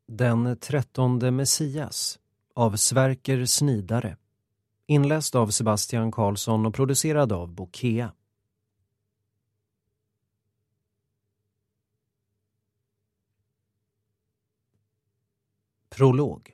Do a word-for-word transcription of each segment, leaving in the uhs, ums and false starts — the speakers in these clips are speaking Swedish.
Den trettonde Messias av Sverker Snidare. Inläst av Sebastian Karlsson och producerad av Bokea. Prolog.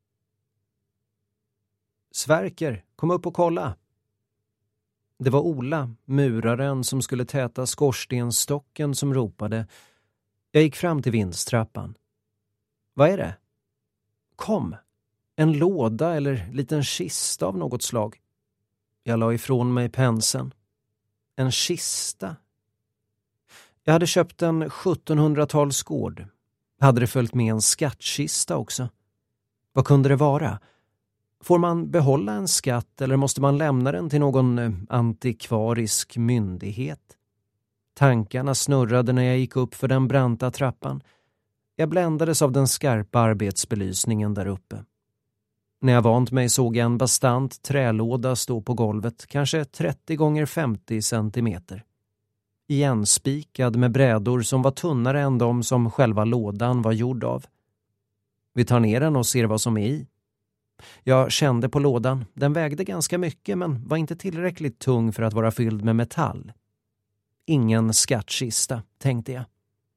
Sverker, kom upp och kolla. Det var Ola, muraren som skulle täta skorstenstocken, som ropade. Jag gick fram till vindstrappan. Vad är det? Kom. En låda eller liten kista av något slag. Jag la ifrån mig penseln. En kista. Jag hade köpt en sjuttonhundratalsgård. Hade det följt med en skattkista också? Vad kunde det vara? Får man behålla en skatt eller måste man lämna den till någon antikvarisk myndighet? Tankarna snurrade när jag gick upp för den branta trappan. Jag bländades av den skarpa arbetsbelysningen där uppe. När jag vant mig såg jag en bastant trälåda stå på golvet, kanske trettio gånger femtio centimeter. Igenspikad med brädor som var tunnare än de som själva lådan var gjord av. Vi tar ner den och ser vad som är i. Jag kände på lådan. Den vägde ganska mycket men var inte tillräckligt tung för att vara fylld med metall. Ingen skattkista, tänkte jag.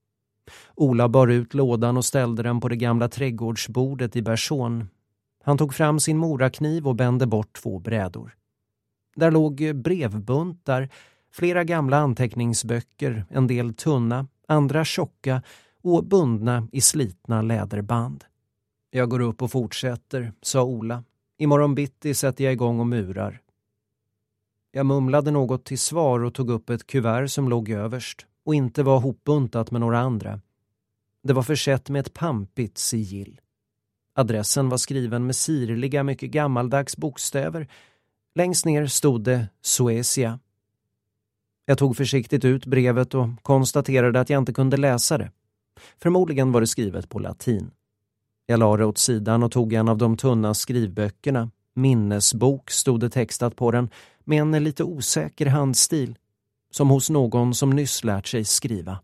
Ola bar ut lådan och ställde den på det gamla trädgårdsbordet i Bersån. Han tog fram sin morakniv och bände bort två brädor. Där låg brevbuntar, flera gamla anteckningsböcker, en del tunna, andra tjocka och bundna i slitna läderband. Jag går upp och fortsätter, sa Ola. Imorgon bitti sätter jag igång och murar. Jag mumlade något till svar och tog upp ett kuvert som låg överst och inte var hopbuntat med några andra. Det var försett med ett pampigt sigill. Adressen var skriven med sirliga, mycket gammaldags bokstäver. Längst ner stod det Suecia. Jag tog försiktigt ut brevet och konstaterade att jag inte kunde läsa det. Förmodligen var det skrivet på latin. Jag la det åt sidan och tog en av de tunna skrivböckerna. Minnesbok stod det textat på den med en lite osäker handstil. Som hos någon som nyss lärt sig skriva.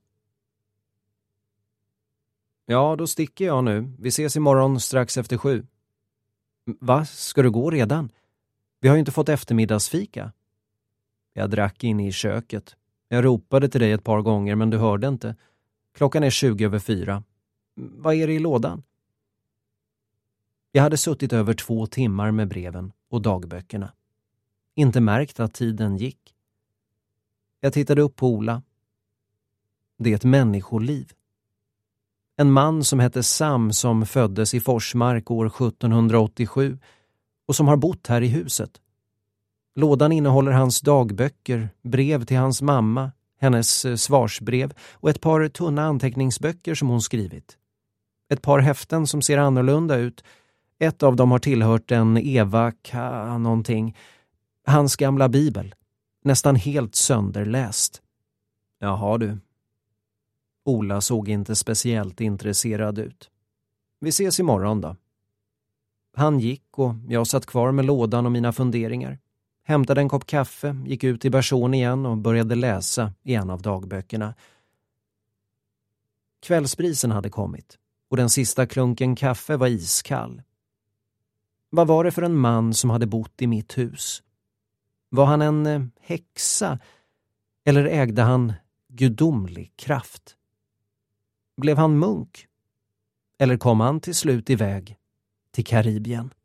Ja, då sticker jag nu. Vi ses imorgon strax efter sju. Va? Ska du gå redan? Vi har ju inte fått eftermiddagsfika. Jag drack in i köket. Jag ropade till dig ett par gånger men du hörde inte. Klockan är tjugo över fyra. Vad är det i lådan? Jag hade suttit över två timmar med breven och dagböckerna. Inte märkt att tiden gick. Jag tittade upp på Ola. Det är ett människoliv. En man som hette Sam som föddes i Forsmark år sjuttonhundraåttiosju och som har bott här i huset. Lådan innehåller hans dagböcker, brev till hans mamma, hennes svarsbrev och ett par tunna anteckningsböcker som hon skrivit. Ett par häften som ser annorlunda ut. Ett av dem har tillhört en Eva Ka någonting. Hans gamla bibel. Nästan helt sönderläst. Jaha du. Ola såg inte speciellt intresserad ut. Vi ses imorgon då. Han gick och jag satt kvar med lådan och mina funderingar. Hämtade en kopp kaffe, gick ut i Bersån igen och började läsa i en av dagböckerna. Kvällsbrisen hade kommit och den sista klunken kaffe var iskall. Vad var det för en man som hade bott i mitt hus? Var han en eh, häxa eller ägde han gudomlig kraft? Blev han munk? Eller kom han till slut iväg till Karibien?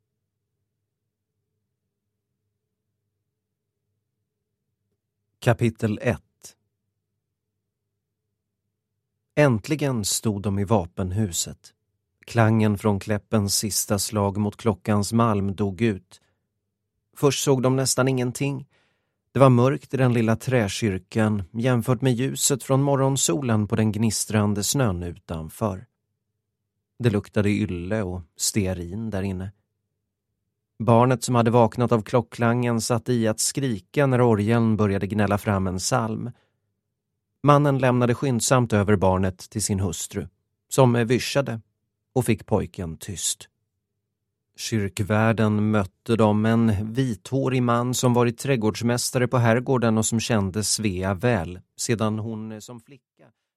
Kapitel ett. Äntligen stod de i vapenhuset. Klangen från Kläppens sista slag mot klockans malm dog ut. Först såg de nästan ingenting. Det var mörkt i den lilla träkyrkan jämfört med ljuset från morgonsolen på den gnistrande snön utanför. Det luktade ylle och stearin där inne. Barnet som hade vaknat av klockklangen satt i att skrika när orgeln började gnälla fram en psalm. Mannen lämnade skyndsamt över barnet till sin hustru, som vyschade och fick pojken tyst. Kyrkvärden mötte dem, en vithårig man som varit trädgårdsmästare på herrgården och som kände Svea väl sedan hon som flicka